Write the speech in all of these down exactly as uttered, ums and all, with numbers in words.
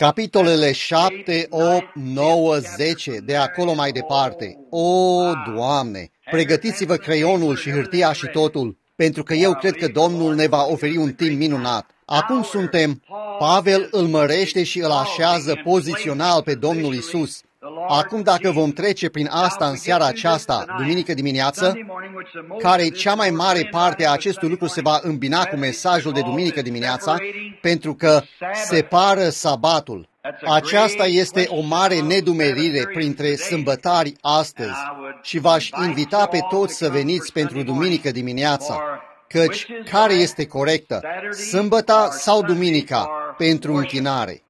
Capitolele șapte, opt, nouă, zece, de acolo mai departe. O, Doamne, pregătiți-vă creionul și hârtia și totul, pentru că eu cred că Domnul ne va oferi un timp minunat. Acum suntem, Pavel îl mărește și îl așează pozițional pe Domnul Isus. Acum dacă vom trece prin asta în seara aceasta, duminică dimineață, care cea mai mare parte a acestui lucru se va îmbina cu mesajul de duminică dimineața, pentru că separă sabatul. Aceasta este o mare nedumerire printre sâmbătari astăzi și v-aș invita pe toți să veniți pentru duminică dimineața, căci care este corectă, sâmbăta sau duminica pentru închinare?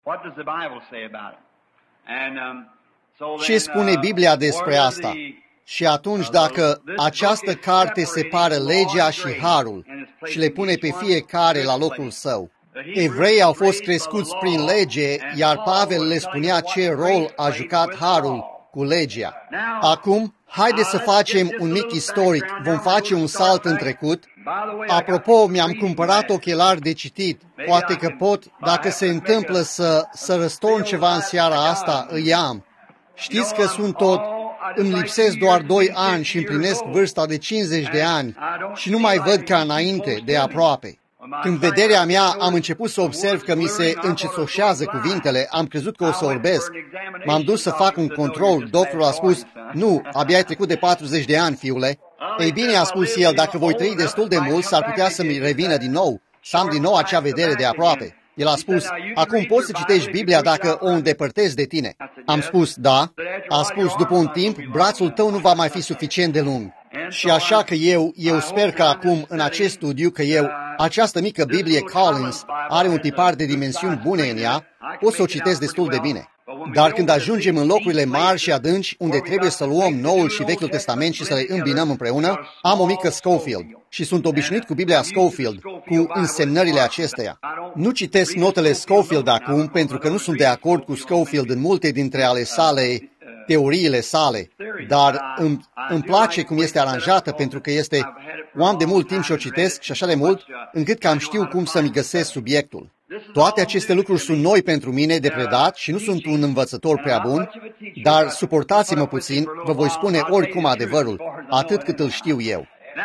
Ce spune Biblia despre asta? Și atunci, dacă această carte separă legea și harul și le pune pe fiecare la locul său, evreii au fost crescuți prin lege, iar Pavel le spunea ce rol a jucat harul cu legea. Acum, haideți să facem un mic istoric, vom face un salt în trecut. Apropo, mi-am cumpărat ochelari de citit, poate că pot, dacă se întâmplă să, să răstorn ceva în seara asta, îi am. Știți că sunt tot, îmi lipsesc doar doi ani și împlinesc vârsta de cincizeci de ani și nu mai văd ca înainte, de aproape. Când vederea mea am început să observ că mi se încețoșează cuvintele, am crezut că o să orbesc. M-am dus să fac un control, doctorul a spus, nu, abia ai trecut de patruzeci de ani, fiule. Ei bine, a spus el, dacă voi trăi destul de mult, s-ar putea să-mi revină din nou, să am din nou acea vedere de aproape. El a spus, acum poți să citești Biblia dacă o îndepărtezi de tine. Am spus, da. A spus, după un timp, brațul tău nu va mai fi suficient de lung. Și așa că eu, eu sper că acum, în acest studiu, că eu, această mică Biblie Collins are un tipar de dimensiuni bune în ea, pot să o citesc destul de bine. Dar când ajungem în locurile mari și adânci, unde trebuie să luăm Noul și Vechiul Testament și să le îmbinăm împreună, am o mică Scofield și sunt obișnuit cu Biblia Scofield, cu însemnările acesteia. Nu citesc notele Scofield acum, pentru că nu sunt de acord cu Scofield în multe dintre ale sale, teoriile sale, dar îmi, îmi place cum este aranjată, pentru că este, o am de mult timp și o citesc și așa de mult, încât că am știu cum să-mi găsesc subiectul. Toate aceste lucruri sunt noi pentru mine de predat și nu sunt un învățător prea bun, dar suportați-mă puțin, vă voi spune oricum adevărul, atât cât îl știu eu.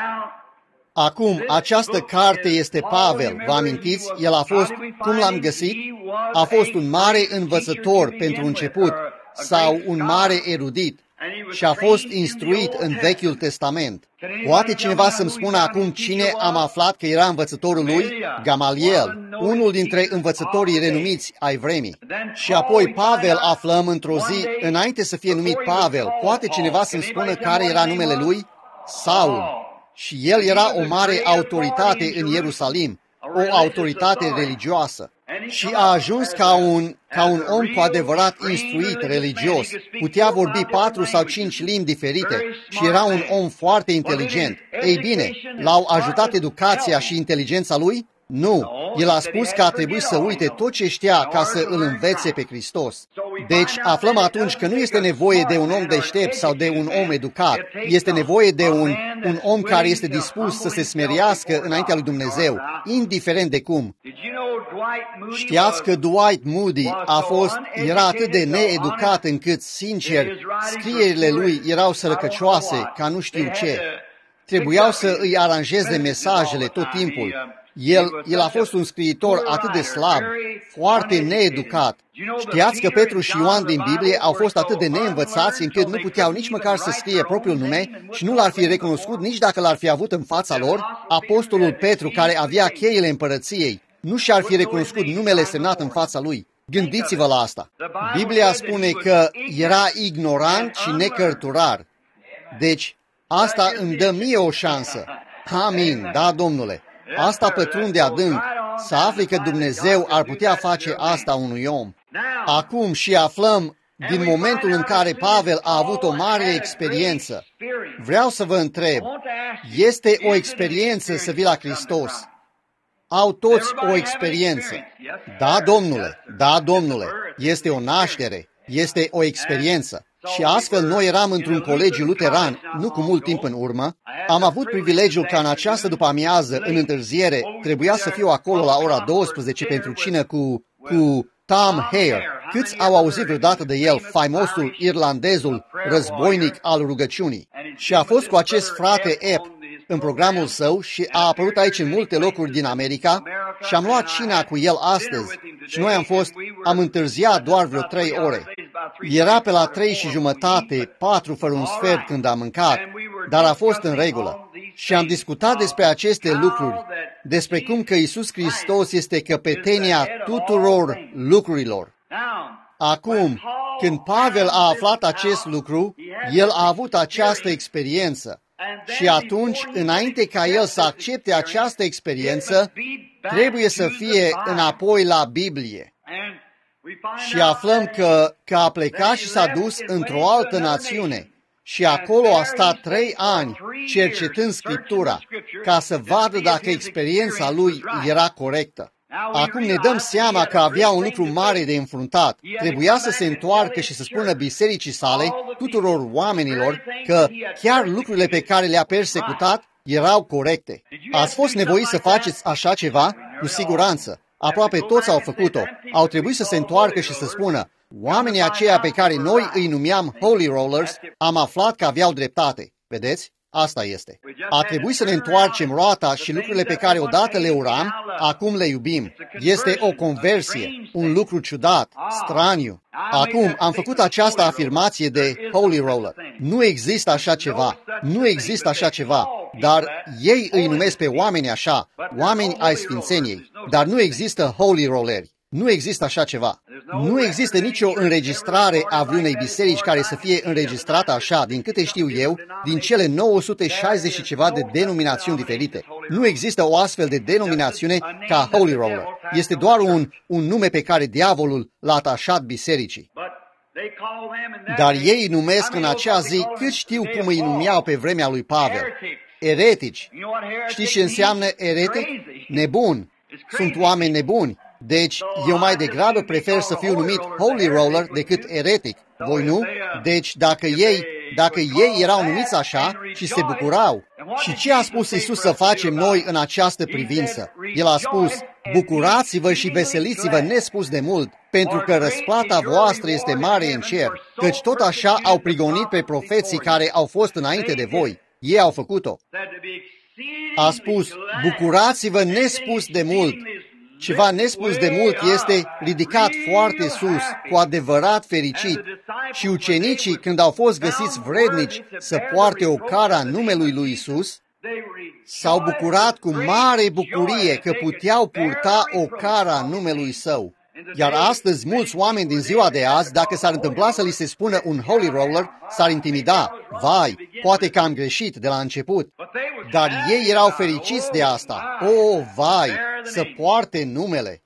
Acum, această carte este Pavel, vă amintiți? El a fost, cum l-am găsit? A fost un mare învățător pentru început, sau un mare erudit, și a fost instruit în Vechiul Testament. Poate cineva să-mi spună acum cine am aflat că era învățătorul lui? Gamaliel, unul dintre învățătorii renumiți ai vremii. Și apoi Pavel aflăm într-o zi, înainte să fie numit Pavel, poate cineva să-mi spună care era numele lui? Saul. Și el era o mare autoritate în Ierusalim, o autoritate religioasă. Și a ajuns ca un, ca un om cu adevărat instruit religios. Putea vorbi patru sau cinci limbi diferite și era un om foarte inteligent. Ei bine, l-au ajutat educația și inteligența lui? Nu. El a spus că a trebuit să uite tot ce știa ca să îl învețe pe Hristos. Deci aflăm atunci că nu este nevoie de un om deștept sau de un om educat. Este nevoie de un, un om care este dispus să se smeriască înaintea lui Dumnezeu, indiferent de cum. Știați că Dwight Moody a fost, era atât de needucat încât, sincer, scrierile lui erau sărăcăcioase, ca nu știu ce. Trebuiau să îi aranjeze mesajele tot timpul. El, el a fost un scriitor atât de slab, foarte needucat. Știați că Petru și Ioan din Biblie au fost atât de neînvățați încât nu puteau nici măcar să scrie propriul nume și nu l-ar fi recunoscut nici dacă l-ar fi avut în fața lor? Apostolul Petru, care avea cheile împărăției, nu și-ar fi recunoscut numele semnat în fața lui. Gândiți-vă la asta. Biblia spune că era ignorant și necărturar. Deci, asta îmi dă mie o șansă. Amin, da, Domnule. Asta pătrunde adânc, să afli că Dumnezeu ar putea face asta unui om. Acum și aflăm, din momentul în care Pavel a avut o mare experiență, vreau să vă întreb, este o experiență să vii la Hristos? Au toți o experiență. Da, Domnule, da, Domnule, este o naștere, este o experiență. Și astfel noi eram într-un colegiu luteran, nu cu mult timp în urmă. Am avut privilegiul ca în această după-amiază, în întârziere, trebuia să fiu acolo la ora douăsprezece pentru cină cu, cu Tom Hare. Câți au auzit vreodată de el, faimosul irlandezul războinic al rugăciunii? Și a fost cu acest frate Epp în programul său și a apărut aici în multe locuri din America și am luat cina cu el astăzi și noi am fost, am întârziat doar vreo trei ore. Era pe la trei și jumătate, patru fără un sfert când am mâncat, dar a fost în regulă. Și am discutat despre aceste lucruri, despre cum că Iisus Hristos este căpetenia tuturor lucrurilor. Acum, când Pavel a aflat acest lucru, el a avut această experiență. Și atunci, înainte ca el să accepte această experiență, trebuie să fie înapoi la Biblie. Și aflăm că, că a plecat și s-a dus într-o altă națiune și acolo a stat trei ani cercetând Scriptura ca să vadă dacă experiența lui era corectă. Acum ne dăm seama că avea un lucru mare de înfruntat. Trebuia să se întoarcă și să spună bisericii sale, tuturor oamenilor, că chiar lucrurile pe care le-a persecutat erau corecte. Ați fost nevoiți să faceți așa ceva? Cu siguranță. Aproape toți au făcut-o. Au trebuit să se întoarcă și să spună, oamenii aceia pe care noi îi numeam Holy Rollers, am aflat că aveau dreptate. Vedeți? Asta este. A trebuit să ne întoarcem roata și lucrurile pe care odată le uram, acum le iubim. Este o conversie, un lucru ciudat, straniu. Acum am făcut această afirmație de Holy Roller. Nu există așa ceva. Nu există așa ceva. Dar ei îi numesc pe oameni așa, oameni ai sfințeniei. Dar nu există Holy Rolleri. Nu există așa ceva. Nu există nicio înregistrare a vreunei biserici care să fie înregistrată așa, din câte știu eu, din cele nouă sute șaizeci și ceva de denominațiuni diferite. Nu există o astfel de denominațiune ca Holy Roller. Este doar un, un nume pe care diavolul l-a atașat bisericii. Dar ei îi numesc în acea zi, cât știu cum îi numeau pe vremea lui Pavel. Eretici. Știți ce înseamnă eretic? Nebun. Sunt oameni nebuni. Deci, eu mai degrabă prefer să fiu numit Holy Roller decât eretic. Voi nu? Deci, dacă ei, dacă ei erau numiți așa și se bucurau. Și ce a spus Iisus să facem noi în această privință? El a spus, bucurați-vă și veseliți-vă nespus de mult, pentru că răsplata voastră este mare în cer, căci tot așa au prigonit pe profeții care au fost înainte de voi. Ei au făcut-o. A spus, bucurați-vă nespus de mult. Ceva nespus de mult este ridicat foarte sus, cu adevărat fericit. Și ucenicii, când au fost găsiți vrednici să poarte o cara în numelui lui Isus, s-au bucurat cu mare bucurie că puteau purta o cara în numelui Său. Iar astăzi, mulți oameni din ziua de azi, dacă s-ar întâmpla să li se spună un Holy Roller, s-ar intimida. Vai, poate că am greșit de la început. Dar ei erau fericiți de asta. O, vai, să poarte numele.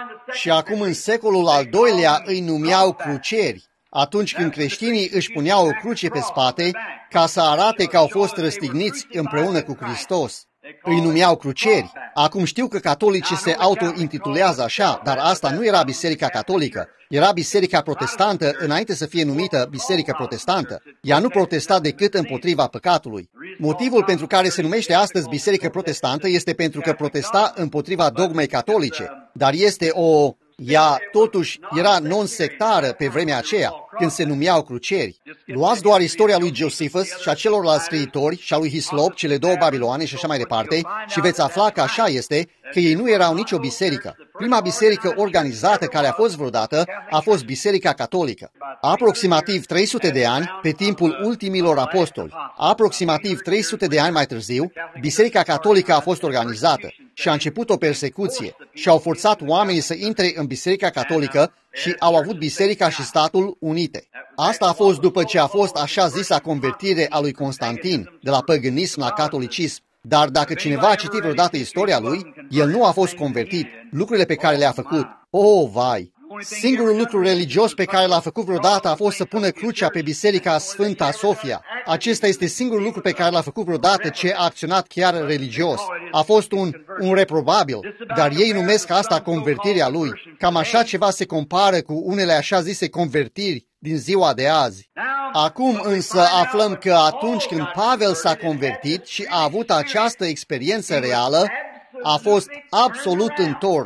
Și acum, în secolul al doilea, îi numeau cruceri. Atunci când creștinii își puneau o cruce pe spate, ca să arate că au fost răstigniți împreună cu Hristos. Îi numeau cruceri. Acum știu că catolicii se auto-intitulează așa, dar asta nu era Biserica Catolică. Era Biserica Protestantă înainte să fie numită Biserică Protestantă. Ea nu protesta decât împotriva păcatului. Motivul pentru care se numește astăzi Biserică Protestantă este pentru că protesta împotriva dogmei catolice, dar este o... Ea, totuși, era non-sectară pe vremea aceea, când se numeau cruceri. Luați doar istoria lui Josephus și a celorlalți scriitori și a lui Hislop, cele două Babiloane și așa mai departe, și veți afla că așa este, că ei nu erau nicio biserică. Prima biserică organizată care a fost vreodată a fost Biserica Catolică. Aproximativ trei sute de ani, pe timpul ultimilor apostoli, aproximativ trei sute de ani mai târziu, Biserica Catolică a fost organizată și a început o persecuție și au forțat oamenii să intre în Biserica Catolică și au avut Biserica și statul unite. Asta a fost după ce a fost așa zisa convertire a lui Constantin, de la păgânism la catolicism. Dar dacă cineva a citit vreodată istoria lui, el nu a fost convertit. Lucrurile pe care le-a făcut, oh, vai! Singurul lucru religios pe care l-a făcut vreodată a fost să pună crucea pe Biserica Sfânta Sofia. Acesta este singurul lucru pe care l-a făcut vreodată ce a acționat chiar religios. A fost un, un reprobabil, dar ei numesc asta convertirea lui. Cam așa ceva se compară cu unele așa zise convertiri din ziua de azi. Acum însă aflăm că atunci când Pavel s-a convertit și a avut această experiență reală, a fost absolut întors.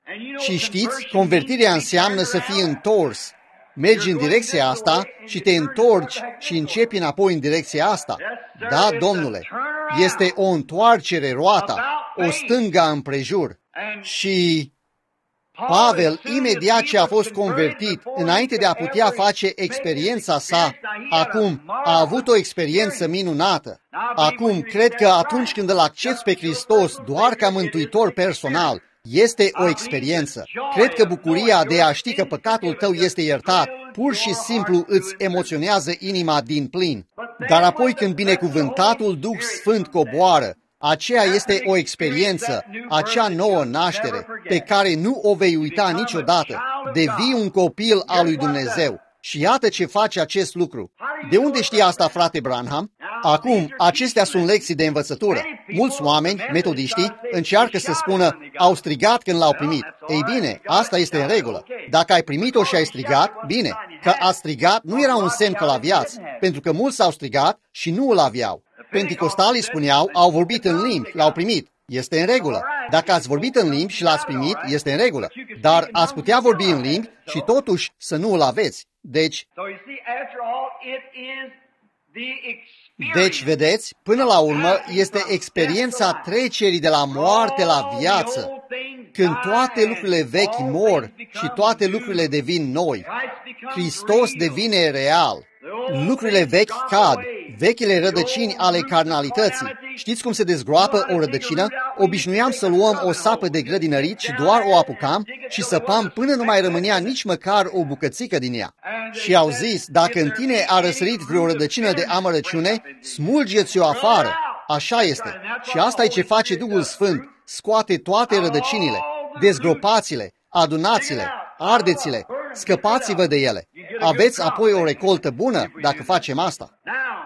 Și știți, convertirea înseamnă să fii întors. Mergi în direcția asta și te întorci și începi înapoi în direcția asta. Da, domnule, este o întoarcere roata, o stânga împrejur. Și Pavel, imediat ce a fost convertit, înainte de a putea face experiența sa, acum a avut o experiență minunată. Acum, cred că atunci când îl accepți pe Hristos doar ca mântuitor personal, este o experiență. Cred că bucuria de a ști că păcatul tău este iertat, pur și simplu îți emoționează inima din plin. Dar apoi când binecuvântatul Duh Sfânt coboară, aceea este o experiență, acea nouă naștere, pe care nu o vei uita niciodată. Devii un copil al lui Dumnezeu. Și iată ce face acest lucru. De unde știi asta, frate Branham? Acum, acestea sunt lecții de învățătură. Mulți oameni, metodiștii, încearcă să spună, au strigat când l-au primit. Ei bine, asta este în regulă. Dacă ai primit-o și ai strigat, bine. Că a strigat nu era un semn că l-aviați, pentru că mulți s-au strigat și nu îl aveau. Penticostalii spuneau, au vorbit în limbi, l-au primit. Este în regulă. Dacă ați vorbit în limbi și l-ați primit, este în regulă. Dar ați putea vorbi în limbi și totuși să nu îl aveți. Deci, deci, vedeți, până la urmă este experiența trecerii de la moarte la viață, când toate lucrurile vechi mor și toate lucrurile devin noi. Hristos devine real. Lucrurile vechi cad, vechile rădăcini ale carnalității. Știți cum se dezgroapă o rădăcină? Obișnuiam să luăm o sapă de grădinărit și doar o apucam și săpam până nu mai rămânea nici măcar o bucățică din ea. Și au zis, dacă în tine a răsărit vreo rădăcină de amărăciune, smulgeți-o afară. Așa este. Și asta e ce face Duhul Sfânt. Scoate toate rădăcinile, dezgropați-le, adunați-le, ardeți-le, scăpați-vă de ele. Aveți apoi o recoltă bună dacă facem asta.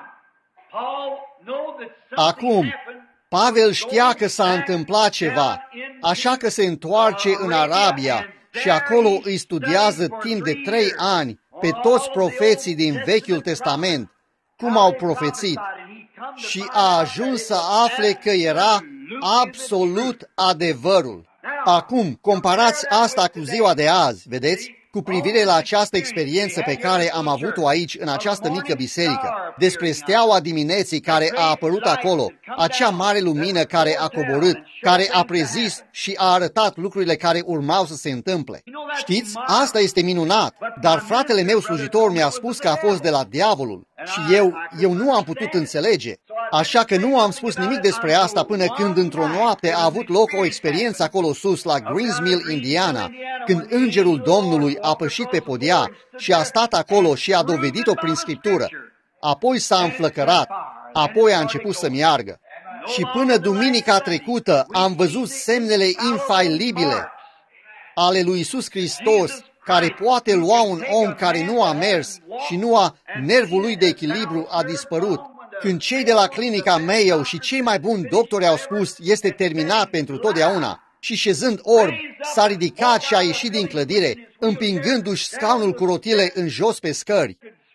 Acum, Pavel știa că s-a întâmplat ceva, așa că se întoarce în Arabia și acolo îi studiază timp de trei ani pe toți profeții din Vechiul Testament, cum au profețit, și a ajuns să afle că era absolut adevărul. Acum, comparați asta cu ziua de azi, vedeți? Cu privire la această experiență pe care am avut-o aici, în această mică biserică, despre steaua dimineții care a apărut acolo, acea mare lumină care a coborât, care a prezis și a arătat lucrurile care urmau să se întâmple. Știți, asta este minunat, dar fratele meu slujitor mi-a spus că a fost de la diavolul și eu, eu nu am putut înțelege. Așa că nu am spus nimic despre asta până când într-o noapte a avut loc o experiență acolo sus, la Greensmill, Indiana, când îngerul Domnului a pășit pe podea și a stat acolo și a dovedit-o prin Scriptură. Apoi s-a înflăcărat, apoi a început să meargă. Și până duminica trecută am văzut semnele infailibile ale lui Iisus Hristos, care poate lua un om care nu a mers și nu a, nervul lui de echilibru a dispărut. Când cei de la clinica Mayo și cei mai buni doctori au spus, este terminat pentru totdeauna, și șezând orb, s-a ridicat și a ieșit din clădire, împingându-și scaunul cu rotile în jos pe scări.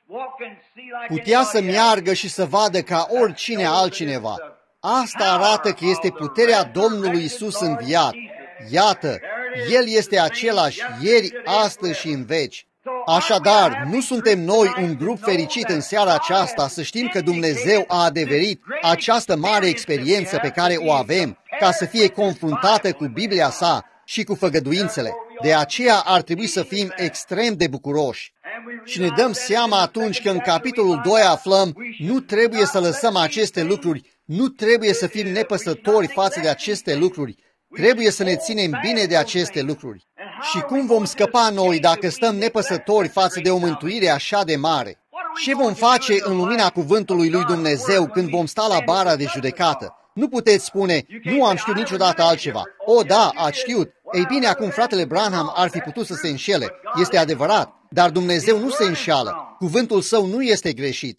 Putea să meargă și să vadă ca oricine altcineva. Asta arată că este puterea Domnului Iisus înviat. Iată, El este același ieri, astăzi și în veci. Așadar, nu suntem noi un grup fericit în seara aceasta să știm că Dumnezeu a adeverit această mare experiență pe care o avem ca să fie confruntată cu Biblia sa și cu făgăduințele. De aceea ar trebui să fim extrem de bucuroși. Și ne dăm seama atunci că în capitolul doi aflăm, nu trebuie să lăsăm aceste lucruri, nu trebuie să fim nepăsători față de aceste lucruri, trebuie să ne ținem bine de aceste lucruri. Și cum vom scăpa noi dacă stăm nepăsători față de o mântuire așa de mare? Ce vom face în lumina cuvântului lui Dumnezeu când vom sta la bara de judecată? Nu puteți spune, nu am știut niciodată altceva. O, da, ați știut. Ei bine, acum fratele Branham ar fi putut să se înșele. Este adevărat, dar Dumnezeu nu se înșeală. Cuvântul său nu este greșit.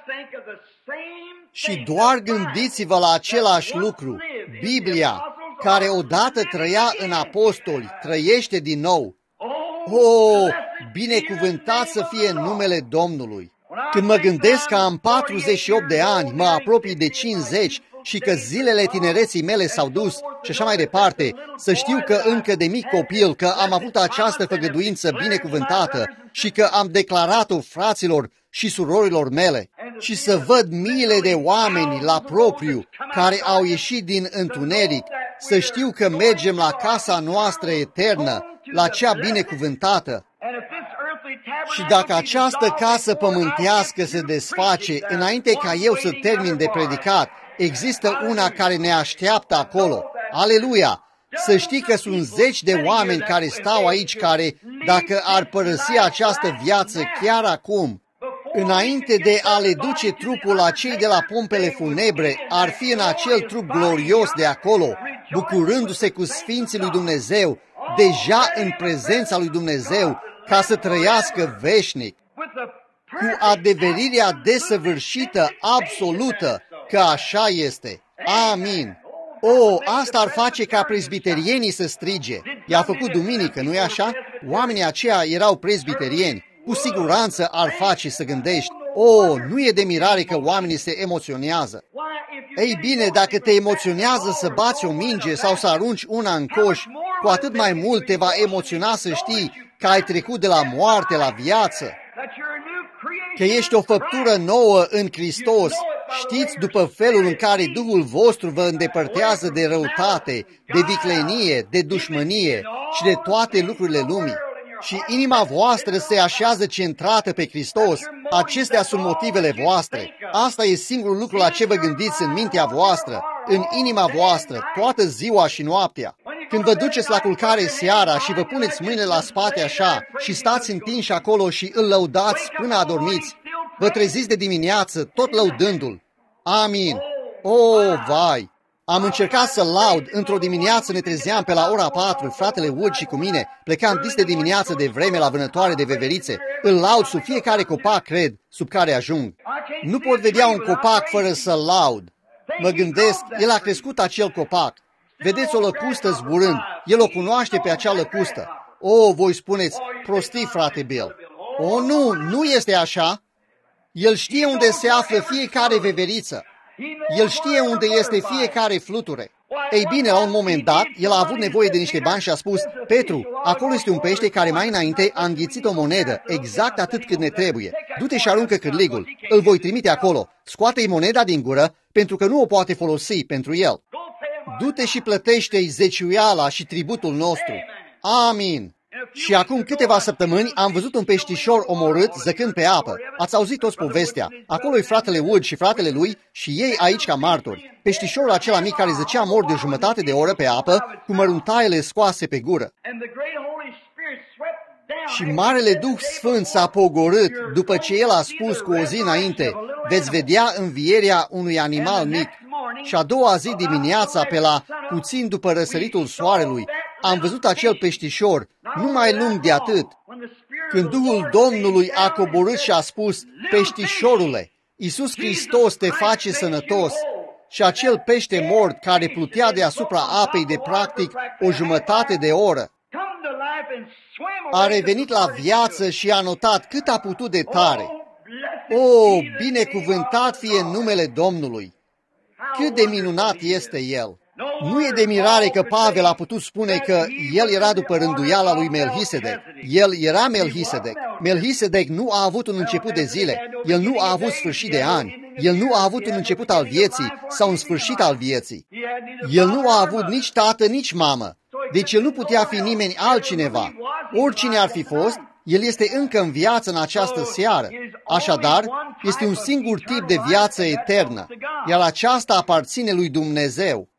Și doar gândiți-vă la același lucru. Biblia, care odată trăia în apostoli, trăiește din nou. Oh, binecuvântat să fie numele Domnului! Când mă gândesc că am patruzeci și opt de ani, mă apropii de cincizeci și că zilele tinereții mele s-au dus și așa mai departe, să știu că încă de mic copil, că am avut această făgăduință binecuvântată și că am declarat-o fraților și surorilor mele și să văd miile de oameni la propriu care au ieșit din întuneric, să știu că mergem la casa noastră eternă, la cea binecuvântată. Și dacă această casă pământească se desface, înainte ca eu să termin de predicat, există una care ne așteaptă acolo. Aleluia! Să știi că sunt zeci de oameni care stau aici, care, dacă ar părăsi această viață chiar acum, înainte de a le duce trupul la cei de la pompele funebre, ar fi în acel trup glorios de acolo, bucurându-se cu Sfinții lui Dumnezeu, deja în prezența lui Dumnezeu, ca să trăiască veșnic, cu adeverirea desăvârșită, absolută, că așa este. Amin. O, asta ar face ca prezbiterienii să strige. I-a făcut duminică, nu-i așa? Oamenii aceia erau prezbiterieni. Cu siguranță ar face să gândești. O, nu e de mirare că oamenii se emoționează. Ei bine, dacă te emoționează să bați o minge sau să arunci una în coș, cu atât mai mult te va emoționa să știi că ai trecut de la moarte la viață, că ești o făptură nouă în Hristos. Știți după felul în care Duhul vostru vă îndepărtează de răutate, de viclenie, de dușmănie și de toate lucrurile lumii. Și inima voastră se așează centrată pe Hristos. Acestea sunt motivele voastre. Asta e singurul lucru la ce vă gândiți în mintea voastră, în inima voastră, toată ziua și noaptea. Când vă duceți la culcare seara și vă puneți mâinile la spate așa și stați întinși acolo și îl lăudați până adormiți, vă treziți de dimineață tot lăudându-l. Amin. O, vai! Am încercat să laud, într-o dimineață ne trezeam pe la ora patru, fratele Wood și cu mine, plecam dis de dimineață de vreme la vânătoare de veverițe. Îl laud sub fiecare copac, cred, sub care ajung. Nu pot vedea un copac fără să-l laud. Mă gândesc, el a crescut acel copac. Vedeți o lăcustă zburând, el o cunoaște pe acea lăcustă. O, voi spuneți, prostii, frate Bill. O, nu, nu este așa. El știe unde se află fiecare veveriță. El știe unde este fiecare fluture. Ei bine, la un moment dat, el a avut nevoie de niște bani și a spus, Petru, acolo este un pește care mai înainte a înghițit o monedă, exact atât cât ne trebuie. Du-te și aruncă cârligul, îl voi trimite acolo. Scoate-i moneda din gură, pentru că nu o poate folosi pentru el. Du-te și plătește-i zeciuiala și tributul nostru. Amin. Și acum câteva săptămâni am văzut un peștișor omorât zăcând pe apă. Ați auzit toți povestea. Acolo-i fratele Wood și fratele lui și ei aici ca martori. Peștișorul acela mic care zăcea mort de jumătate de oră pe apă, cu măruntaiele scoase pe gură. Și Marele Duh Sfânt s-a pogorât după ce el a spus cu o zi înainte, veți vedea învierea unui animal mic. Și a doua zi dimineața, pe la puțin după răsăritul soarelui, am văzut acel peștișor, nu mai lung de atât. Când Duhul Domnului a coborât și a spus, peștișorule, Iisus Hristos te face sănătos, și acel pește mort care plutea deasupra apei de practic o jumătate de oră, a revenit la viață și a notat cât a putut de tare. O, binecuvântat fie numele Domnului! Cât de minunat este El! Nu e de mirare că Pavel a putut spune că el era după rânduiala lui Melhisedec. El era Melhisedec. Melhisedec nu a avut un început de zile. El nu a avut sfârșit de ani. El nu a avut un început al vieții sau un sfârșit al vieții. El nu a avut nici tată, nici mamă. Deci el nu putea fi nimeni altcineva. Oricine ar fi fost, el este încă în viață în această seară. Așadar, este un singur tip de viață eternă, iar aceasta aparține lui Dumnezeu.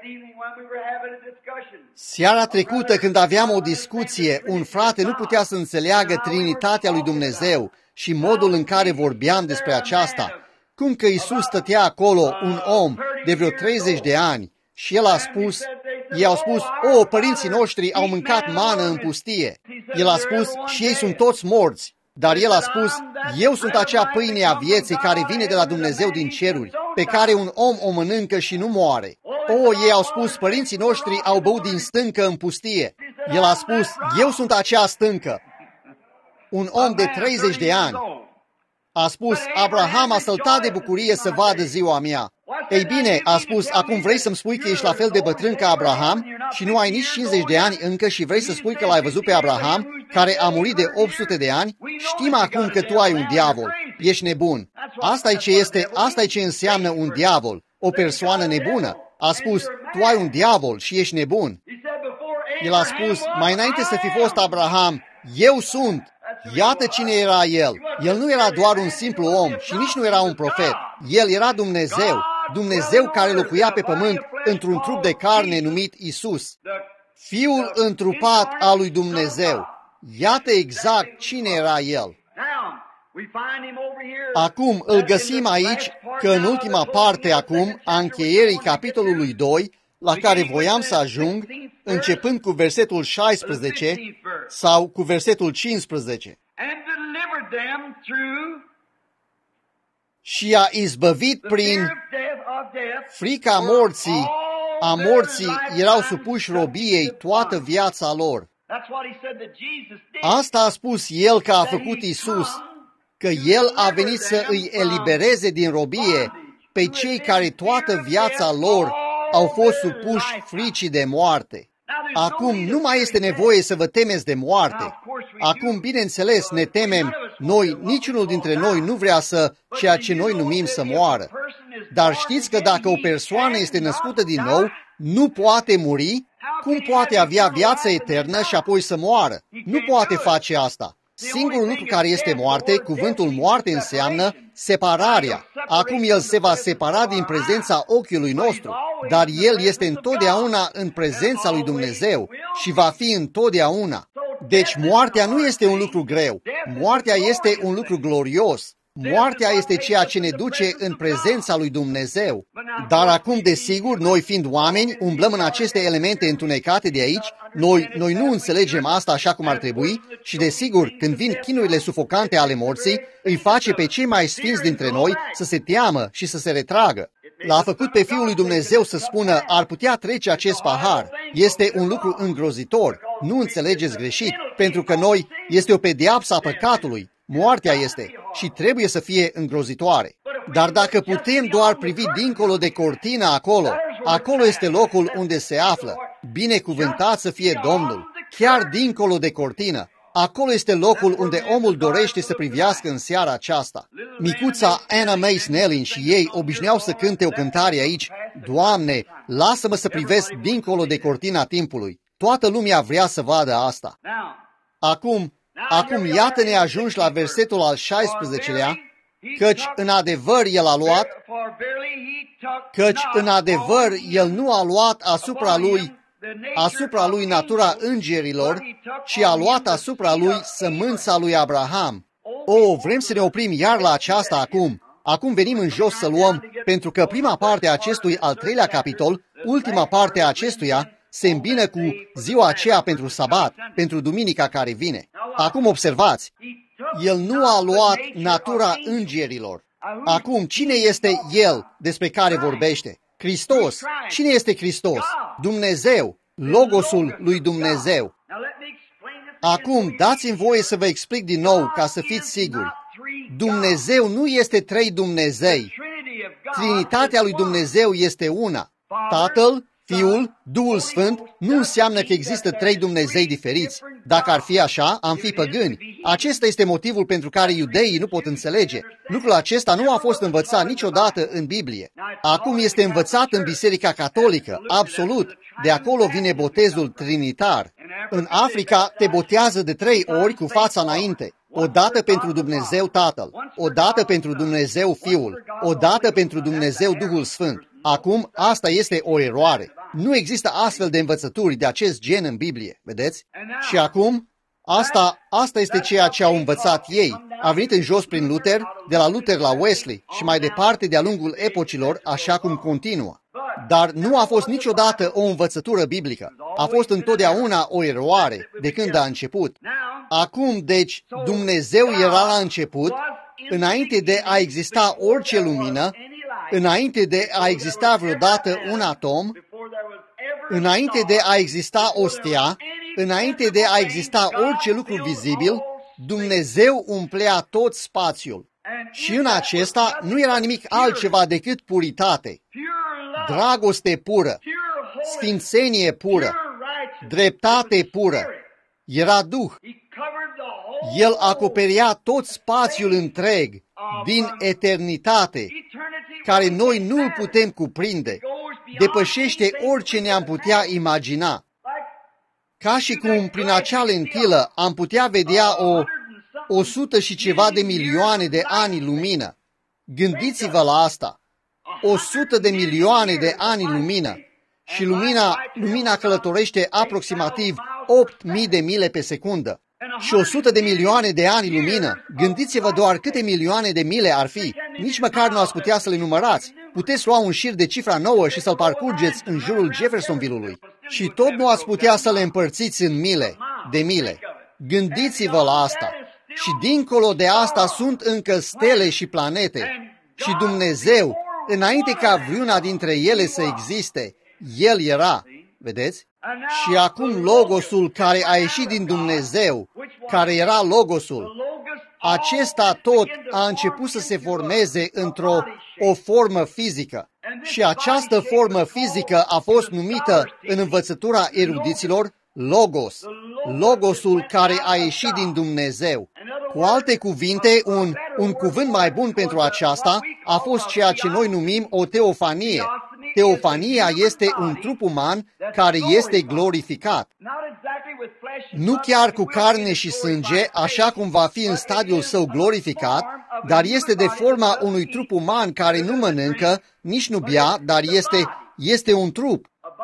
Seara trecută, când aveam o discuție, un frate nu putea să înțeleagă Trinitatea lui Dumnezeu și modul în care vorbeam despre aceasta. Cum că Iisus stătea acolo, un om de vreo treizeci de ani, și el a spus, ei au spus, o, părinții noștri au mâncat mană în pustie. El a spus, și ei sunt toți morți. Dar el a spus, eu sunt acea pâine a vieții care vine de la Dumnezeu din ceruri, pe care un om o mănâncă și nu moare. O, ei au spus, părinții noștri au băut din stâncă în pustie. El a spus, eu sunt acea stâncă. Un om de treizeci de ani a spus, Abraham a săltat de bucurie să vadă ziua mea. Ei bine, a spus, acum vrei să-mi spui că ești la fel de bătrân ca Abraham și nu ai nici cincizeci de ani încă și vrei să spui că l-ai văzut pe Abraham, care a murit de opt sute de ani? Știm acum că tu ai un diavol. Ești nebun. Asta e ce este, asta e ce înseamnă un diavol, o persoană nebună. A spus, tu ai un diavol și ești nebun. El a spus, mai înainte să fi fost Abraham, eu sunt. Iată cine era el. El nu era doar un simplu om și nici nu era un profet. El era Dumnezeu. Dumnezeu care locuia pe pământ într-un trup de carne numit Isus. Fiul întrupat al lui Dumnezeu. Iată exact cine era el. Acum îl găsim aici că în ultima parte acum a încheierii capitolului doi, la care voiam să ajung, începând cu versetul șaisprezece sau cu versetul cincisprezece. Și a izbăvit prin frica morții, a morții erau supuși robiei toată viața lor. Asta a spus el că a făcut Isus, că el a venit să îi elibereze din robie pe cei care toată viața lor au fost supuși fricii de moarte. Acum nu mai este nevoie să vă temeți de moarte. Acum, bineînțeles, ne temem. Noi, niciunul dintre noi nu vrea să, ceea ce noi numim să moară. Dar știți că dacă o persoană este născută din nou, nu poate muri? Cum poate avea viață eternă și apoi să moară? Nu poate face asta. Singurul lucru care este moarte, cuvântul moarte înseamnă separarea. Acum el se va separa din prezența ochiului nostru, dar el este întotdeauna în prezența lui Dumnezeu și va fi întotdeauna. Deci moartea nu este un lucru greu, moartea este un lucru glorios. Moartea este ceea ce ne duce în prezența lui Dumnezeu. Dar acum, desigur, noi fiind oameni, umblăm în aceste elemente întunecate de aici, noi, noi nu înțelegem asta așa cum ar trebui și, desigur, când vin chinurile sufocante ale morții, îi face pe cei mai sfinți dintre noi să se teamă și să se retragă. L-a făcut pe Fiul lui Dumnezeu să spună, ar putea trece acest pahar. Este un lucru îngrozitor. Nu înțelegeți greșit, pentru că noi este o pedeapsă a păcatului. Moartea este și trebuie să fie îngrozitoare. Dar dacă putem doar privi dincolo de cortină acolo, acolo este locul unde se află. Binecuvântat să fie Domnul, chiar dincolo de cortină. Acolo este locul unde omul dorește să privească în seara aceasta. Micuța Anna Mae Snelling și ei obișnuiau să cânte o cântare aici. Doamne, lasă-mă să privesc dincolo de cortina timpului. Toată lumea vrea să vadă asta. Acum, Acum, iată ne ajungi la versetul al șaisprezecelea, căci în adevăr el a luat, căci în adevăr el nu a luat asupra lui, asupra lui natura îngerilor, ci a luat asupra lui sămânța lui Abraham. O, vrem să ne oprim iar la aceasta acum. Acum venim în jos să luăm, pentru că prima parte a acestui al treilea capitol, ultima parte a acestuia, se îmbină cu ziua aceea pentru sabat, pentru duminica care vine. Acum observați, el nu a luat natura îngerilor. Acum, cine este el despre care vorbește? Hristos. Cine este Hristos? Dumnezeu, Logosul lui Dumnezeu. Acum, dați-mi voie să vă explic din nou, ca să fiți siguri. Dumnezeu nu este trei Dumnezei. Trinitatea lui Dumnezeu este una. Tatăl, Fiul, Duhul Sfânt, nu înseamnă că există trei Dumnezei diferiți. Dacă ar fi așa, am fi păgâni. Acesta este motivul pentru care iudeii nu pot înțelege. Lucrul acesta nu a fost învățat niciodată în Biblie. Acum este învățat în Biserica Catolică, absolut. De acolo vine botezul trinitar. În Africa te botează de trei ori cu fața înainte. O dată pentru Dumnezeu Tatăl, o dată pentru Dumnezeu Fiul, o dată pentru Dumnezeu Duhul Sfânt. Acum, asta este o eroare. Nu există astfel de învățături de acest gen în Biblie, vedeți? Și acum, asta, asta este ceea ce au învățat ei. A venit în jos prin Luther, de la Luther la Wesley și mai departe de-a lungul epocilor, așa cum continuă. Dar nu a fost niciodată o învățătură biblică. A fost întotdeauna o eroare de când a început. Acum, deci, Dumnezeu era la început, înainte de a exista orice lumină, înainte de a exista vreodată un atom, înainte de a exista o stea, înainte de a exista orice lucru vizibil, Dumnezeu umplea tot spațiul. Și în acesta nu era nimic altceva decât puritate. dragoste pură, sfințenie pură, dreptate pură. Era Duh. El acoperea tot spațiul întreg din eternitate, care noi nu-l putem cuprinde. Depășește orice ne-am putea imagina. Ca și cum prin acea lentilă am putea vedea o, o sută și ceva de milioane de ani lumină. Gândiți-vă la asta. O sută de milioane de ani lumină. Și lumina, lumina călătorește aproximativ opt mii de mile pe secundă. Și o sută de milioane de ani lumină. Gândiți-vă doar câte milioane de mile ar fi. Nici măcar nu ați putea să le numărați. Puteți lua un șir de cifra nouă și să-l parcurgeți în jurul Jeffersonville-ului. Și tot nu ați putea să le împărțiți în mile, de mile. Gândiți-vă la asta. Și dincolo de asta sunt încă stele și planete. Și Dumnezeu, înainte ca vreuna dintre ele să existe, El era. Vedeți? Și acum Logosul care a ieșit din Dumnezeu, care era Logosul, acesta tot a început să se formeze într-o o formă fizică. Și această formă fizică a fost numită în învățătura erudiților Logos, Logosul care a ieșit din Dumnezeu. Cu alte cuvinte, un, un cuvânt mai bun pentru aceasta a fost ceea ce noi numim o teofanie. Teofania este un trup uman care este glorificat. Nu chiar cu carne și sânge, așa cum va fi în stadiul său glorificat, dar este de forma unui trup uman care nu mănâncă, nici nu bea, dar este, este un trup.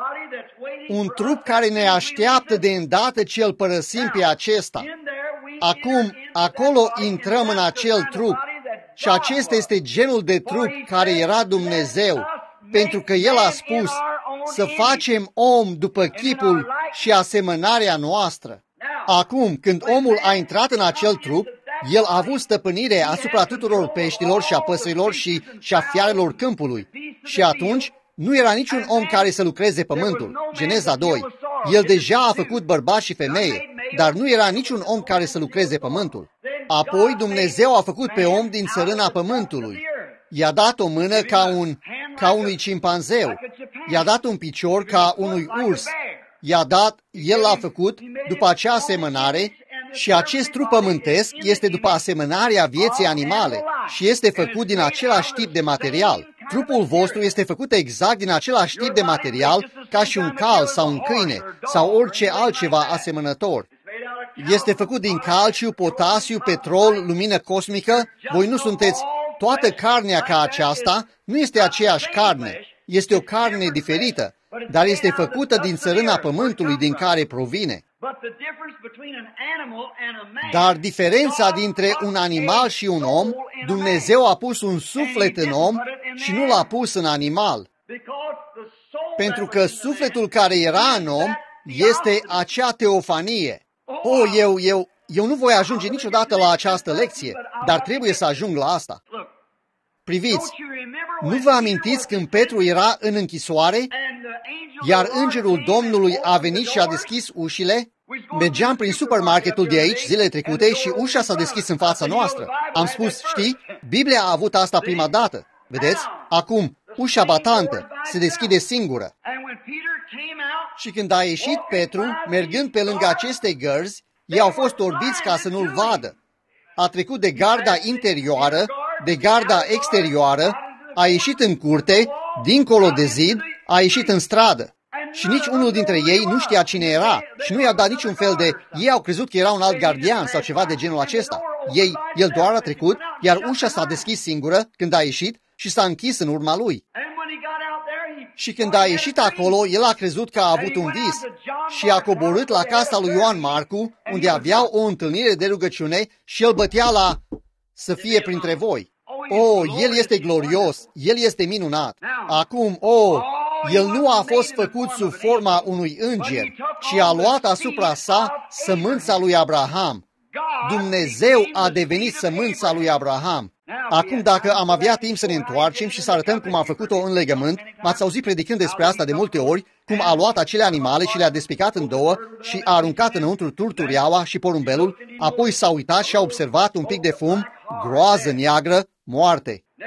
Un trup care ne așteaptă de îndată ce îl părăsim pe acesta. Acum, acolo intrăm în acel trup și acesta este genul de trup care era Dumnezeu, pentru că El a spus să facem om după chipul și asemănarea noastră. Acum, când omul a intrat în acel trup, el a avut stăpânire asupra tuturor peștilor și a păsărilor și, și a fiarelor câmpului. Și atunci nu era niciun om care să lucreze pământul. Geneza doi. El deja a făcut bărbat și femeie, dar nu era niciun om care să lucreze pământul. Apoi Dumnezeu a făcut pe om din țărâna pământului. I-a dat o mână ca, un, ca unui cimpanzeu. I-a dat un picior ca unui urs. I-a dat, el l-a făcut după acea asemănare și acest trup pământesc este după asemănarea vieții animale și este făcut din același tip de material. Trupul vostru este făcut exact din același tip de material ca și un cal sau un câine sau orice altceva asemănător. Este făcut din calciu, potasiu, petrol, lumină cosmică. Voi nu sunteți... Toată carnea ca aceasta nu este aceeași carne. Este o carne diferită, dar este făcută din țărâna pământului din care provine. Dar diferența dintre un animal și un om, Dumnezeu a pus un suflet în om și nu l-a pus în animal. Pentru că sufletul care era în om este acea teofanie. O, eu, eu, eu nu voi ajunge niciodată la această lecție, dar trebuie să ajung la asta. Priviți, nu vă amintiți când Petru era în închisoare, iar îngerul Domnului a venit și a deschis ușile? Mergeam prin supermarketul de aici zilele trecute și ușa s-a deschis în fața noastră. Am spus, știi, Biblia a avut asta prima dată. Vedeți? Acum, ușa batantă se deschide singură. Și când a ieșit Petru, mergând pe lângă aceste gărzi, ei au fost orbiți ca să nu-l vadă. A trecut de garda interioară, de garda exterioară, a ieșit în curte, dincolo de zid, a ieșit în stradă. Și nici unul dintre ei nu știa cine era și nu i-a dat niciun fel de... Ei au crezut că era un alt gardian sau ceva de genul acesta. Ei, el doar a trecut, iar ușa s-a deschis singură când a ieșit și s-a închis în urma lui. Și când a ieșit acolo, el a crezut că a avut un vis și a coborât la casa lui Ioan Marcu, unde aveau o întâlnire de rugăciune și el bătea la să fie printre voi. Oh, el este glorios, el este minunat. Acum, oh, el nu a fost făcut sub forma unui înger, ci a luat asupra sa sămânța lui Abraham. Dumnezeu a devenit sămânța lui Abraham. Acum, dacă am avea timp să ne întoarcem și să arătăm cum a făcut-o în legământ, m-ați auzit predicând despre asta de multe ori, cum a luat acele animale și le-a despicat în două și a aruncat înăuntru turturiaua și porumbelul, apoi s-a uitat și a observat un pic de fum, groază neagră, moarte.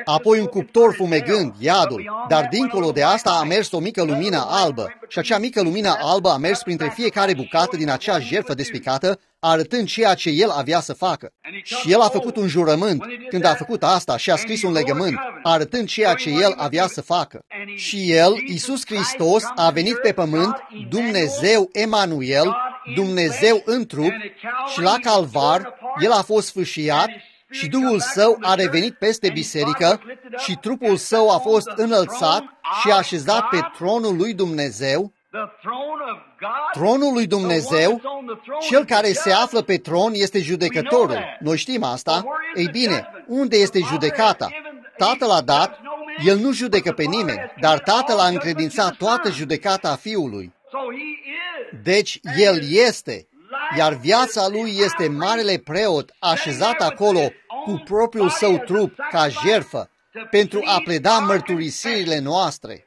apoi un cuptor fumegând, iadul, dar dincolo de asta a mers o mică lumină albă și acea mică lumină albă a mers printre fiecare bucată din acea jertfă despicată, arătând ceea ce el avea să facă. Și el a făcut un jurământ când a făcut asta și a scris un legământ, arătând ceea ce el avea să facă. Și el, Iisus Hristos, a venit pe pământ, Dumnezeu Emanuel, Dumnezeu în trup, și la Calvar el a fost sfâșiat și Duhul Său a revenit peste biserică și trupul Său a fost înălțat și așezat pe tronul lui Dumnezeu. Tronul lui Dumnezeu, cel care se află pe tron este judecătorul. Noi știm asta. Ei bine, unde este judecata? Tatăl a dat, el nu judecă pe nimeni, dar Tatăl a încredințat toată judecata Fiului. Deci el este, iar viața lui este marele preot așezat acolo cu propriul său trup ca jertfă pentru a pleda mărturisirile noastre.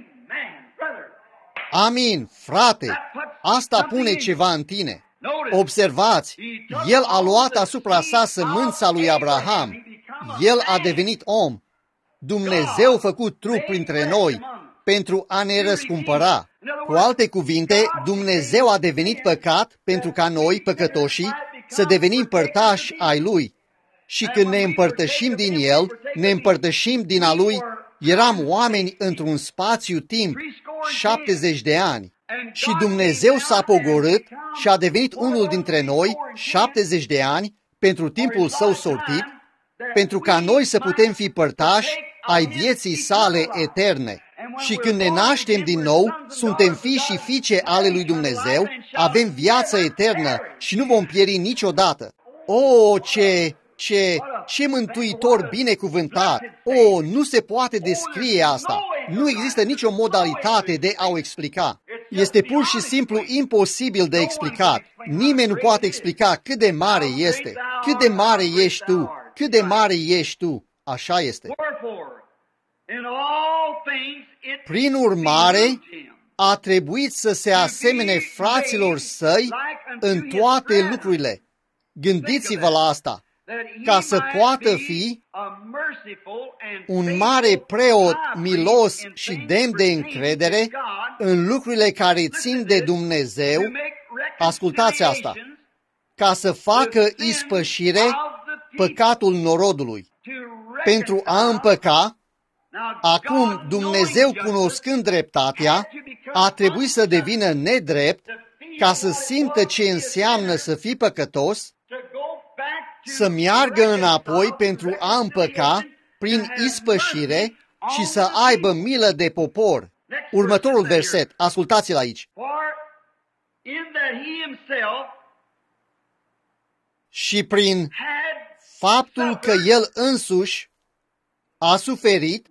Amin, frate, asta pune ceva în tine. Observați, el a luat asupra sa sămânța lui Abraham. El a devenit om. Dumnezeu a făcut trup printre noi pentru a ne răscumpăra. Cu alte cuvinte, Dumnezeu a devenit păcat pentru ca noi, păcătoșii, să devenim părtași ai Lui. Și când ne împărtășim din El, ne împărtășim din a Lui. Eram oameni într-un spațiu-timp, șaptezeci de ani. Și Dumnezeu s-a pogorât și a devenit unul dintre noi, șaptezeci de ani, pentru timpul Său sortit, pentru ca noi să putem fi părtași ai vieții sale eterne. Și când ne naștem din nou, suntem fii și fiice ale lui Dumnezeu, avem viață eternă și nu vom pieri niciodată. O, ce, ce, ce mântuitor binecuvântat! O, nu se poate descrie asta. Nu există nicio modalitate de a o explica. Este pur și simplu imposibil de explicat. Nimeni nu poate explica cât de mare este, cât de mare ești tu, cât de mare ești tu. Așa este. Prin urmare, a trebuit să se asemene fraților săi în toate lucrurile. Gândiți-vă la asta, ca să poată fi un mare preot milos și demn de încredere în lucrurile care țin de Dumnezeu. Ascultați asta, ca să facă ispășire păcatul norodului, pentru a împăca. Acum, Dumnezeu, cunoscând dreptatea, a trebuit să devină nedrept ca să simtă ce înseamnă să fii păcătos, să meargă înapoi pentru a împăca prin ispășire și să aibă milă de popor. Următorul verset, ascultați-l aici. Și prin faptul că El însuși a suferit,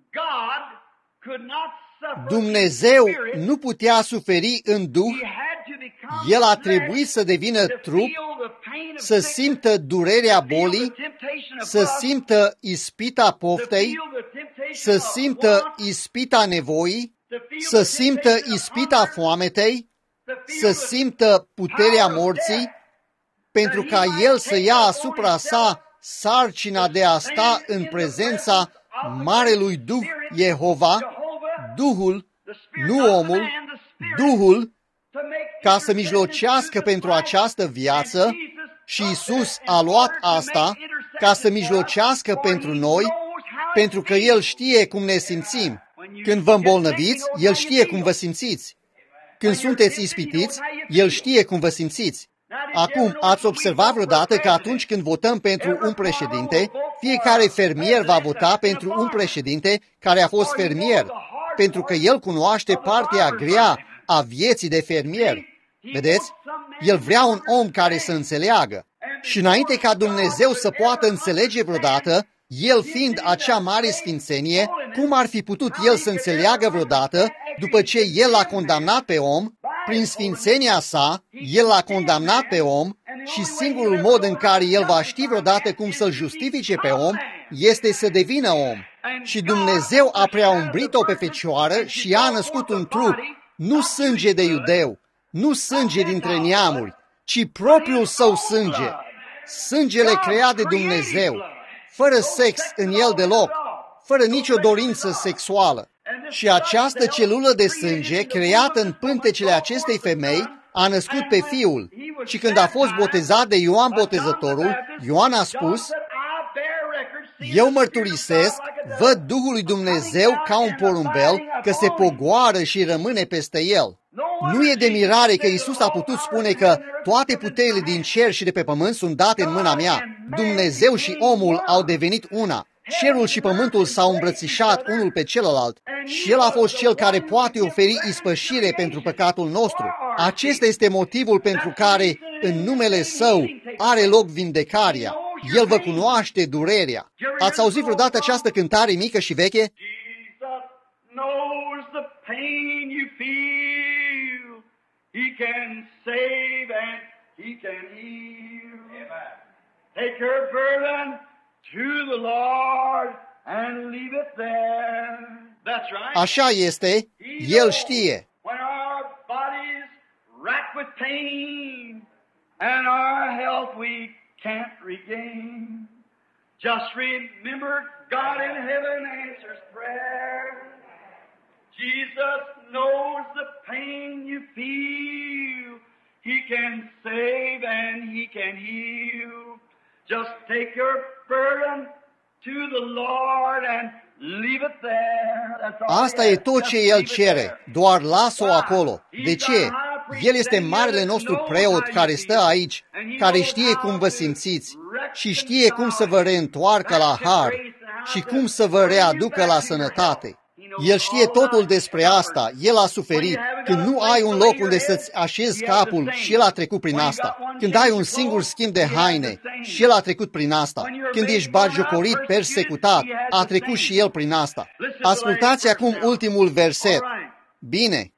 Dumnezeu nu putea suferi în Duh, El a trebuit să devină trup, să simtă durerea bolii, să simtă ispita poftei, să simtă ispita nevoii, să simtă ispita foametei, să simtă puterea morții, pentru ca El să ia asupra sa sarcina de a sta în prezența Marelui Duh Jehova, Duhul, nu omul, Duhul, ca să mijlocească pentru această viață, și Iisus a luat asta ca să mijlocească pentru noi, pentru că El știe cum ne simțim. Când vă îmbolnăviți, El știe cum vă simțiți. Când sunteți ispitiți, El știe cum vă simțiți. Acum, ați observat vreodată că atunci când votăm pentru un președinte, fiecare fermier va vota pentru un președinte care a fost fermier, pentru că el cunoaște partea grea a vieții de fermier. Vedeți? El vrea un om care să înțeleagă. Și înainte ca Dumnezeu să poată înțelege vreodată, El fiind acea mare sfințenie, cum ar fi putut El să înțeleagă vreodată, după ce El l-a condamnat pe om, prin sfințenia sa, El l-a condamnat pe om și singurul mod în care El va ști vreodată cum să-l justifice pe om este să devină om. Și Dumnezeu a preaumbrit-o pe fecioară și a născut un trup, nu sânge de iudeu, nu sânge dintre neamuri, ci propriul său sânge, sângele creat de Dumnezeu, fără sex în el deloc, fără nicio dorință sexuală. Și această celulă de sânge, creată în pântecele acestei femei, a născut pe Fiul. Și când a fost botezat de Ioan Botezătorul, Ioan a spus: eu mărturisesc, văd Duhul lui Dumnezeu ca un porumbel, că se pogoară și rămâne peste el. Nu e de mirare că Iisus a putut spune că toate puterile din cer și de pe pământ sunt date în mâna mea. Dumnezeu și omul au devenit una. Cerul și pământul s-au îmbrățișat unul pe celălalt și El a fost Cel care poate oferi ispășire pentru păcatul nostru. Acesta este motivul pentru care în numele Său are loc vindecarea. El vă cunoaște durerea. Ați auzit vreodată această cântare mică și veche? Așa este, El știe. Can't regain. Just remember God in heaven answers prayer. Jesus knows the pain you feel. He can save and He can heal. Just take your burden to the Lord and leave it there. That's all. Asta e tot ce El cere, doar lasă-o acolo. De ce? El este marele nostru preot care stă aici, care știe cum vă simțiți și știe cum să vă reîntoarcă la har și cum să vă readucă la sănătate. El știe totul despre asta. El a suferit. Când nu ai un loc unde să-ți așezi capul, și El a trecut prin asta. Când ai un singur schimb de haine, și El a trecut prin asta. Când ești batjocorit, persecutat, a trecut și El prin asta. Ascultați acum ultimul verset. Bine.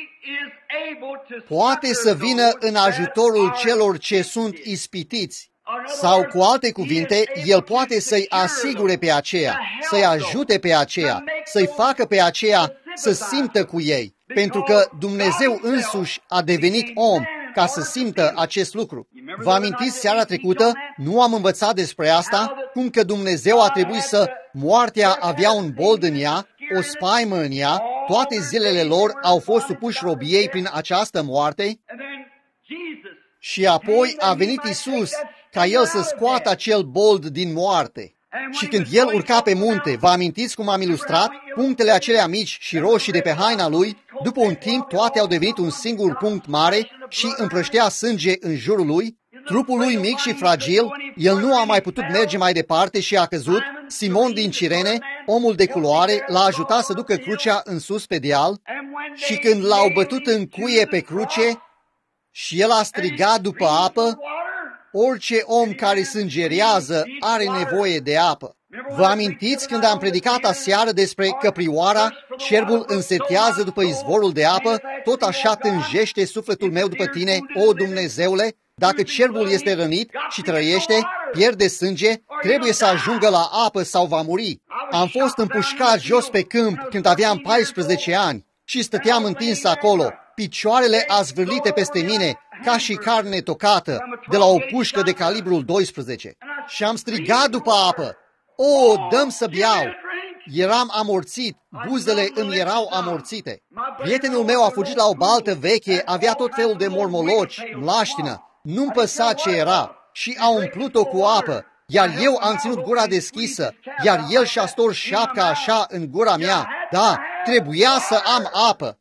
Poate să vină în ajutorul celor ce sunt ispitiți. Sau, cu alte cuvinte, El poate să-i asigure pe aceea, să-i ajute pe aceea, să-i facă pe aceea să simtă cu ei, pentru că Dumnezeu însuși a devenit om ca să simtă acest lucru. Vă amintiți seara trecută? Nu am învățat despre asta? Cum că Dumnezeu a trebuit să... Moartea avea un bold în ea, o spaimă în ea, toate zilele lor au fost supuși robiei prin această moarte și apoi a venit Iisus ca El să scoată acel bold din moarte. Și când El urca pe munte, vă amintiți cum am ilustrat? Punctele acelea mici și roșii de pe haina Lui, după un timp toate au devenit un singur punct mare și împrăștea sânge în jurul Lui. Trupul Lui mic și fragil, El nu a mai putut merge mai departe și a căzut. Simon din Cirene, omul de culoare, l-a ajutat să ducă crucea în sus pe deal și când l-au bătut în cuie pe cruce și El a strigat după apă, orice om care sângerează are nevoie de apă. Vă amintiți când am predicat aseară despre căprioara, cerbul însetează după izvorul de apă, tot așa tânjește sufletul meu după Tine, o Dumnezeule? Dacă cerbul este rănit și trăiește, pierde sânge, trebuie să ajungă la apă sau va muri. Am fost împușcat jos pe câmp când aveam paisprezece ani și stăteam întins acolo, picioarele azvârlite peste mine, ca și carne tocată, de la o pușcă de calibrul doisprezece. Și am strigat după apă. O, dăm să beau! Eram amorțit, buzele îmi erau amorțite. Prietenul meu a fugit la o baltă veche, avea tot felul de mormoloci, mlaștină. Nu-mi păsa ce era și a umplut-o cu apă, iar eu am ținut gura deschisă, iar el și-a stors șapca așa în gura mea. Da, trebuia să am apă.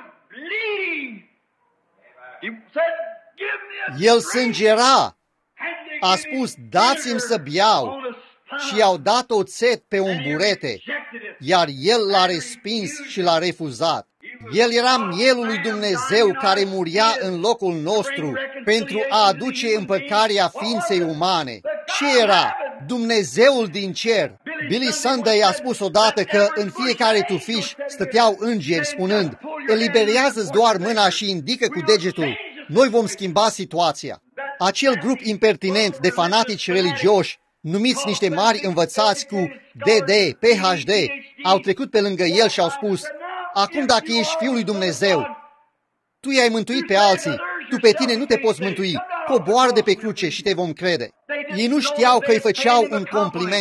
El sângera. A spus, dați-mi să beau. Și i-au dat oțet pe un burete, iar el l-a respins și l-a refuzat. El era mielul lui Dumnezeu care muria în locul nostru pentru a aduce împăcarea ființei umane. Ce era? Dumnezeul din cer. Billy Sunday a spus odată că în fiecare tufiș stăteau îngeri spunând, eliberează-ți doar mâna și indică cu degetul, noi vom schimba situația. Acel grup impertinent de fanatici religioși, numiți niște mari învățați cu D D, P H D, au trecut pe lângă el și au spus, acum dacă ești Fiul lui Dumnezeu, tu i-ai mântuit pe alții, tu pe tine nu te poți mântui, coboară de pe cruce și te vom crede. Ei nu știau că îi făceau un compliment,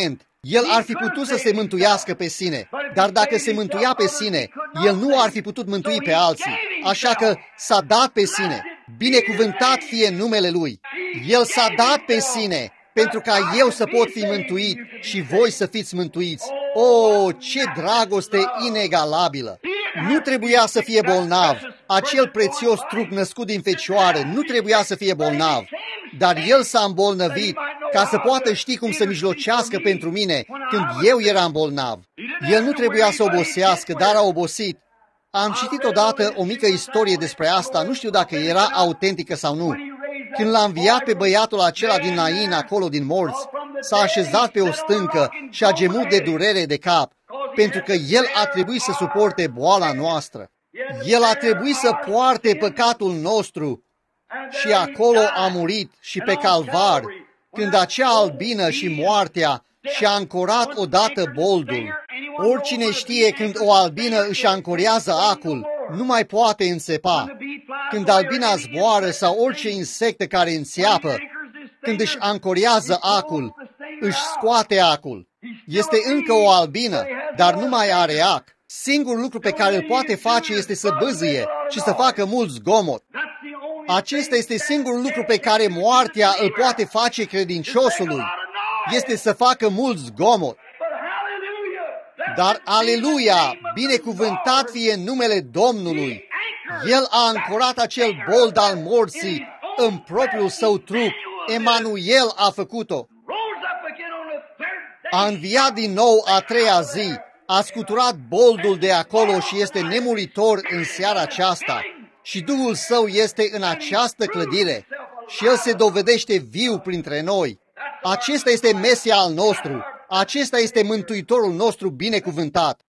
El ar fi putut să se mântuiască pe sine, dar dacă se mântuia pe sine, el nu ar fi putut mântui pe alții. Așa că s-a dat pe sine. Binecuvântat fie numele Lui. El s-a dat pe sine pentru ca eu să pot fi mântuit și voi să fiți mântuiți. O, ce dragoste inegalabilă! Nu trebuia să fie bolnav. Acel prețios trup născut din fecioară nu trebuia să fie bolnav. Dar el s-a îmbolnăvit ca să poată ști cum să mijlocească pentru mine când eu eram bolnav. El nu trebuia să obosească, dar a obosit. Am citit odată o mică istorie despre asta, nu știu dacă era autentică sau nu. Când l-a înviat pe băiatul acela din Nain, acolo din morți, s-a așezat pe o stâncă și a gemut de durere de cap, pentru că el a trebuit să suporte boala noastră. El a trebuit să poarte păcatul nostru și acolo a murit și pe calvar, când acea albină și moartea și-a ancorat odată boldul. Oricine știe când o albină își ancorează acul, nu mai poate înțepa. Când albina zboară sau orice insectă care înțeapă, când își ancorează acul, își scoate acul. Este încă o albină, dar nu mai are ac. Singurul lucru pe care îl poate face este să bâzâie și să facă mult zgomot. Acesta este singurul lucru pe care moartea îl poate face credinciosului. Este să facă mult zgomot. Dar, aleluia, binecuvântat fie numele Domnului. El a ancorat acel bold al morții în propriul său trup. Emanuel a făcut-o. A înviat din nou a treia zi. A scuturat boldul de acolo și este nemuritor în seara aceasta. Și Duhul Său este în această clădire. Și El se dovedește viu printre noi. Acesta este Mesia al nostru. Acesta este Mântuitorul nostru binecuvântat.